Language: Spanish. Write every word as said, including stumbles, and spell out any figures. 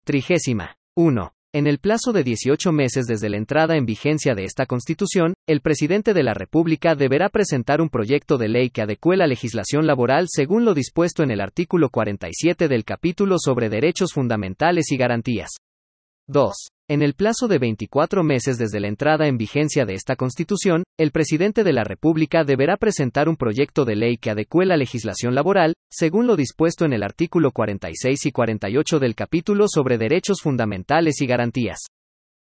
Trigésima. uno. En el plazo de dieciocho meses desde la entrada en vigencia de esta Constitución, el presidente de la República deberá presentar un proyecto de ley que adecue la legislación laboral según lo dispuesto en el artículo cuarenta y siete del capítulo sobre derechos fundamentales y garantías. dos. En el plazo de veinticuatro meses desde la entrada en vigencia de esta Constitución, el presidente de la República deberá presentar un proyecto de ley que adecue la legislación laboral, según lo dispuesto en el artículo cuarenta y seis y cuarenta y ocho del capítulo sobre derechos fundamentales y garantías.